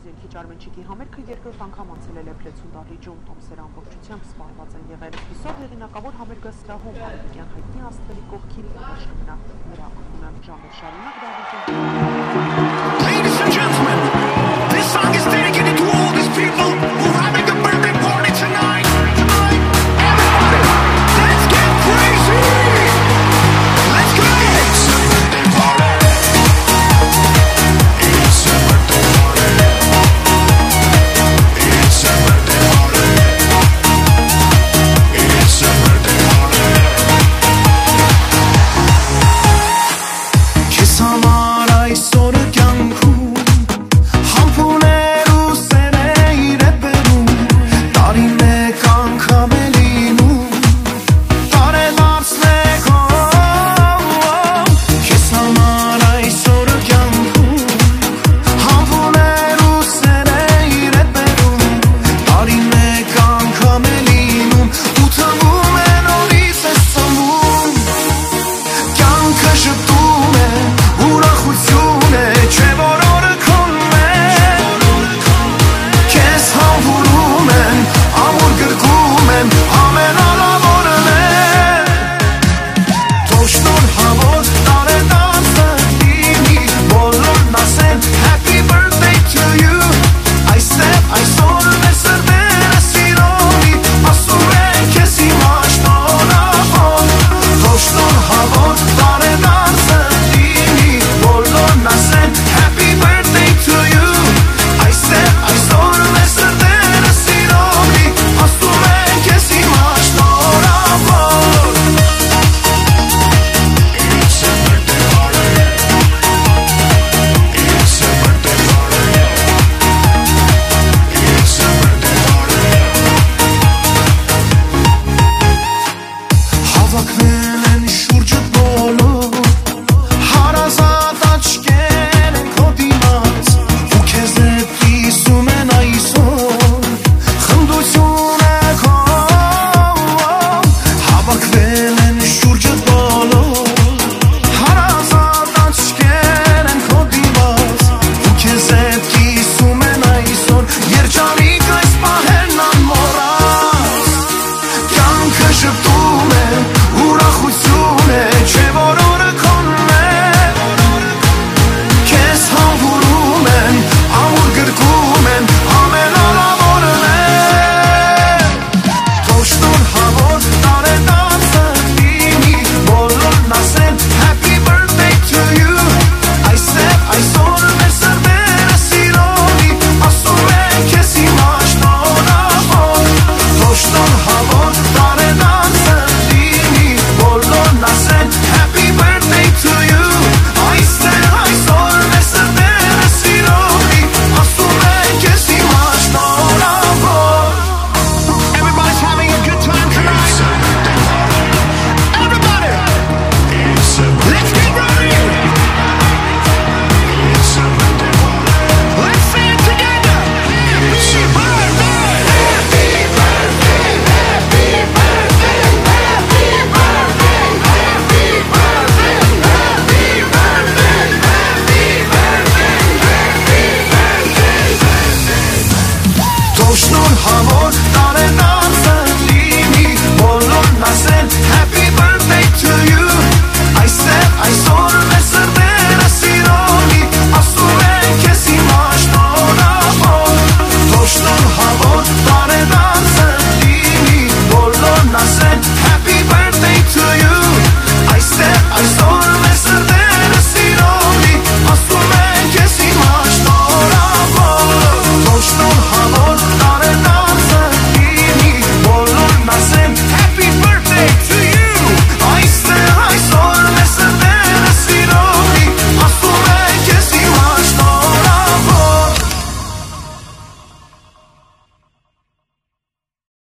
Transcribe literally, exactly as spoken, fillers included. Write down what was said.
Զենքիչ Արմենչիկի համերգը երկրորդ անգամ անցել է Լեփլեցուն դահլիճում, տոմսերը ամբողջությամբ սպառված են եղել։ Այսօր հեղինակավոր համերգասրահում ամերիկյան հայտնի աստղերի կողքին հրաշք կմնա նրա անունը ժամեր շարունակ դահլիճում։ Ladies and gentlemen, this song is dedicated to all these people who are having a birthday party tonight. Everybody, let's get crazy. Let's go. It's a birthday party. It's a birthday party. It's a birthday party. It's a birthday party. Kiss hamar այսօր կյանքում համբուներ ու սերեիր է բերում տարի մեկ անգամ է լինում տարեդարձնեք Kiss hamar այսօր կյանքում համբուներ ու սերեիր է բերում տարի մեկ անգամ է լինում ու թվում է նորից է սնվում կյանքը շփում է ուրախություն է չէ որ օրը քոնն է քեզ համբուրում եմ ամուր գրկում եմ ամեն ալավորն է թող շնորհավոր տարեդարձը լինի բոլորն ասեն Happy birthday to you այստեղ այսօր մեր սրտերը սիրողի ասում են քեզ հիմա շնորհավոր թող շնորհավոր տարեդարձը լինի բոլորն ասեն Happy birthday to you այստեղ այսօր մեր սրտերը սիրողի ասում են քեզ հիմա շնորհավոր It's a birthday party It's a birthday party It's a birthday party Հավաքվել են շուրջդ բոլոր հարազատ աչքեր են քո դիմաց ու քեզ հետ կիսում են այսօր խնդություն է քո հավաքվել են շուրջդ բոլոր հարազատ աչքեր են քո դիմաց ու քեզ հետ կիսում են այսօր երջանիկ այս պահերն անմոռաց կյանքը շփում է ուրախություն է չէ որ օրը քոնն է քեզ համբուրում եմ ամուր գրկում եմ ամեն ալավորն է թող շնորհավոր տարեդարձը լինի բոլորն ասեն Happy birthday to you այստեղ այսօր մեր սրտերը սիրողի ասում են քեզ հիմա շնորհավոր թող շնորհավոր տարեդարձը լինի բոլորն ասեն Happy birthday to you այստեղ այսօր մեր սրտերը սիրողի ասում են քեզ հիմա շնորհավոր Everybody's having a good time tonight Everybody Let's get ready It's a birthday party Let's say it together It's a birthday Happy birthday Happy birthday Happy birthday Happy birthday Happy birthday Happy birthday Թող շնորհավոր տարեդարձը լինի բոլորն ասեն Happy birthday to you այստեղ այսօր մեր սրտերը սիրողի ասում են քեզ հիմա շնորհավոր թող շնորհավոր տարեդարձը լինի բոլորն ասեն Happy birthday to you այստեղ այսօր մեր սրտերը սիրողի ասում են քեզ հիմա շնորհավոր թող շնորհավոր